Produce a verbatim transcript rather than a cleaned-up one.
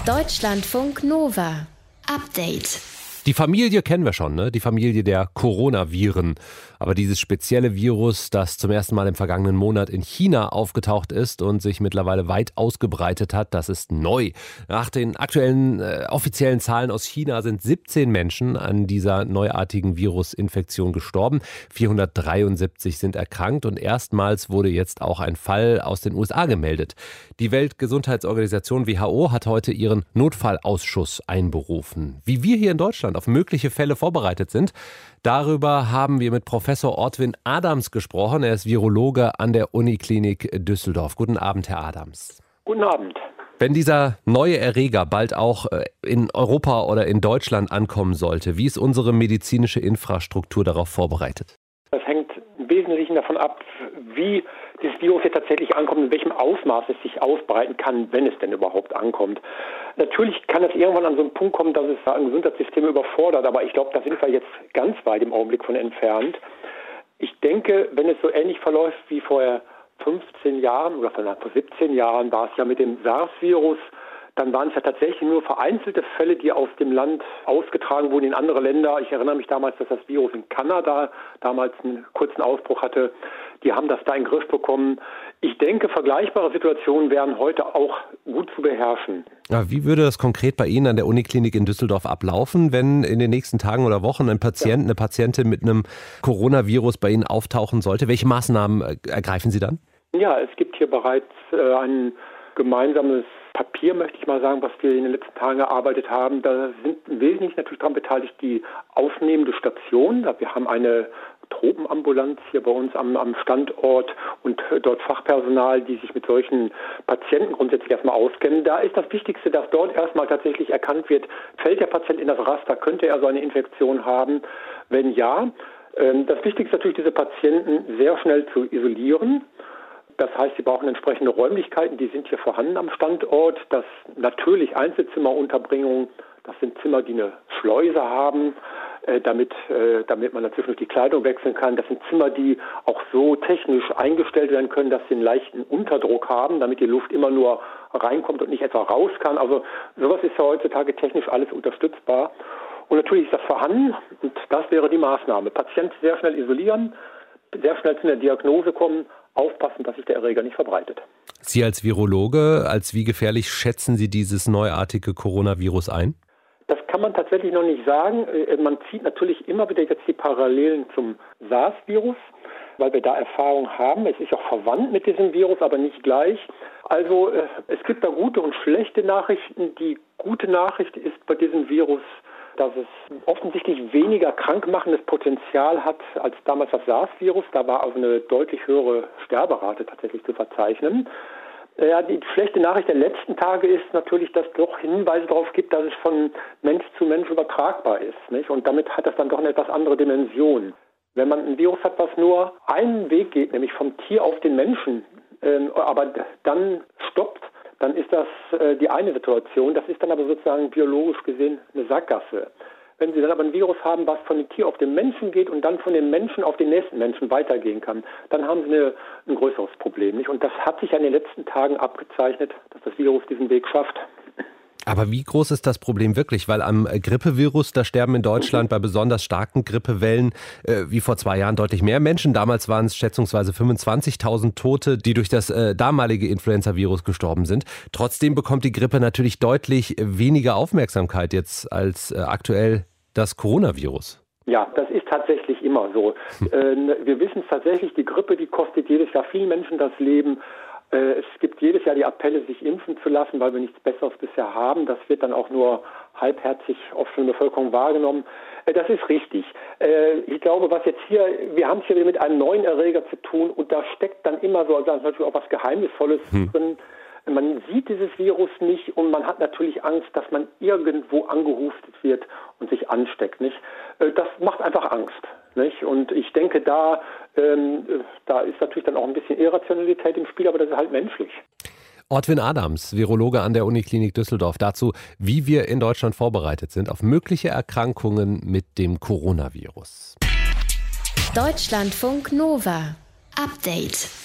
Deutschlandfunk Nova. Update. Die Familie kennen wir schon, ne? Die Familie der Coronaviren. Aber dieses spezielle Virus, das zum ersten Mal im vergangenen Monat in China aufgetaucht ist und sich mittlerweile weit ausgebreitet hat, das ist neu. Nach den aktuellen äh, offiziellen Zahlen aus China sind siebzehn Menschen an dieser neuartigen Virusinfektion gestorben. vierhundertdreiundsiebzig sind erkrankt und erstmals wurde jetzt auch ein Fall aus den U S A gemeldet. Die Weltgesundheitsorganisation W H O hat heute ihren Notfallausschuss einberufen. Wie wir hier in Deutschland auf mögliche Fälle vorbereitet sind, darüber haben wir mit Professor Ortwin Adams gesprochen. Er ist Virologe an der Uniklinik Düsseldorf. Guten Abend, Herr Adams. Guten Abend. Wenn dieser neue Erreger bald auch in Europa oder in Deutschland ankommen sollte, wie ist unsere medizinische Infrastruktur darauf vorbereitet? Das hängt im Wesentlichen davon ab, wie dieses Virus jetzt tatsächlich ankommt, in welchem Ausmaß es sich ausbreiten kann, wenn es denn überhaupt ankommt. Natürlich kann es irgendwann an so einen Punkt kommen, dass es ein Gesundheitssystem überfordert, aber ich glaube, da sind wir jetzt ganz weit im Augenblick von entfernt. Ich denke, wenn es so ähnlich verläuft wie vor fünfzehn Jahren oder vor siebzehn Jahren war es ja mit dem SARS-Virus, dann waren es ja tatsächlich nur vereinzelte Fälle, die aus dem Land ausgetragen wurden in andere Länder. Ich erinnere mich damals, dass das Virus in Kanada damals einen kurzen Ausbruch hatte. Die haben das da in den Griff bekommen. Ich denke, vergleichbare Situationen wären heute auch gut zu beherrschen. Ja, wie würde das konkret bei Ihnen an der Uniklinik in Düsseldorf ablaufen, wenn in den nächsten Tagen oder Wochen ein Patient, ja. eine Patientin mit einem Coronavirus bei Ihnen auftauchen sollte? Welche Maßnahmen ergreifen Sie dann? Ja, es gibt hier bereits äh, ein gemeinsames Papier, möchte ich mal sagen, was wir in den letzten Tagen erarbeitet haben. Da sind im Wesentlichen natürlich daran beteiligt die aufnehmende Station. Wir haben eine Tropenambulanz hier bei uns am, am Standort und dort Fachpersonal, die sich mit solchen Patienten grundsätzlich erstmal auskennen. Da ist das Wichtigste, dass dort erstmal tatsächlich erkannt wird, fällt der Patient in das Raster, könnte er so eine Infektion haben? Wenn ja, das Wichtigste ist natürlich, diese Patienten sehr schnell zu isolieren. Das heißt, sie brauchen entsprechende Räumlichkeiten, die sind hier vorhanden am Standort. Das natürlich Einzelzimmerunterbringung, das sind Zimmer, die eine Schleuse haben, äh, damit, äh, damit man dazwischen die Kleidung wechseln kann. Das sind Zimmer, die auch so technisch eingestellt werden können, dass sie einen leichten Unterdruck haben, damit die Luft immer nur reinkommt und nicht etwa raus kann. Also sowas ist ja heutzutage technisch alles unterstützbar. Und natürlich ist das vorhanden und das wäre die Maßnahme. Patient sehr schnell isolieren, sehr schnell zu einer Diagnose kommen, aufpassen, dass sich der Erreger nicht verbreitet. Sie als Virologe, als wie gefährlich schätzen Sie dieses neuartige Coronavirus ein? Das kann man tatsächlich noch nicht sagen. Man zieht natürlich immer wieder jetzt die Parallelen zum SARS-Virus, weil wir da Erfahrung haben. Es ist auch verwandt mit diesem Virus, aber nicht gleich. Also es gibt da gute und schlechte Nachrichten. Die gute Nachricht ist bei diesem Virus, dass es offensichtlich weniger krankmachendes Potenzial hat als damals das SARS-Virus. Da war also eine deutlich höhere Sterberate tatsächlich zu verzeichnen. Ja, die schlechte Nachricht der letzten Tage ist natürlich, dass es doch Hinweise darauf gibt, dass es von Mensch zu Mensch übertragbar ist, nicht? Und damit hat das dann doch eine etwas andere Dimension. Wenn man ein Virus hat, was nur einen Weg geht, nämlich vom Tier auf den Menschen, äh, aber dann stoppt, dann ist das äh, die eine Situation. Das ist dann aber sozusagen biologisch gesehen eine Sackgasse. Wenn Sie dann aber ein Virus haben, was von dem Tier auf den Menschen geht und dann von dem Menschen auf den nächsten Menschen weitergehen kann, dann haben Sie eine, ein größeres Problem, nicht? Und das hat sich ja in den letzten Tagen abgezeichnet, dass das Virus diesen Weg schafft. Aber wie groß ist das Problem wirklich? Weil am Grippevirus, da sterben in Deutschland bei besonders starken Grippewellen äh, wie vor zwei Jahren deutlich mehr Menschen. Damals waren es schätzungsweise fünfundzwanzigtausend Tote, die durch das äh, damalige Influenza-Virus gestorben sind. Trotzdem bekommt die Grippe natürlich deutlich weniger Aufmerksamkeit jetzt als äh, aktuell das Coronavirus. Ja, das ist tatsächlich immer so. äh, wir wissen es tatsächlich, die Grippe, die kostet jedes Jahr vielen Menschen das Leben. Es gibt jedes Jahr die Appelle, sich impfen zu lassen, weil wir nichts Besseres bisher haben. Das wird dann auch nur halbherzig oft von der Bevölkerung wahrgenommen. Das ist richtig. Ich glaube, was jetzt hier, wir haben es hier mit einem neuen Erreger zu tun und da steckt dann immer so, also natürlich auch was Geheimnisvolles hm. drin. Man sieht dieses Virus nicht und man hat natürlich Angst, dass man irgendwo angehustet wird und sich ansteckt, nicht? Das macht einfach Angst, nicht? Und ich denke, da, ähm, da ist natürlich dann auch ein bisschen Irrationalität im Spiel, aber das ist halt menschlich. Ortwin Adams, Virologe an der Uniklinik Düsseldorf, dazu, wie wir in Deutschland vorbereitet sind auf mögliche Erkrankungen mit dem Coronavirus. Deutschlandfunk Nova. Update.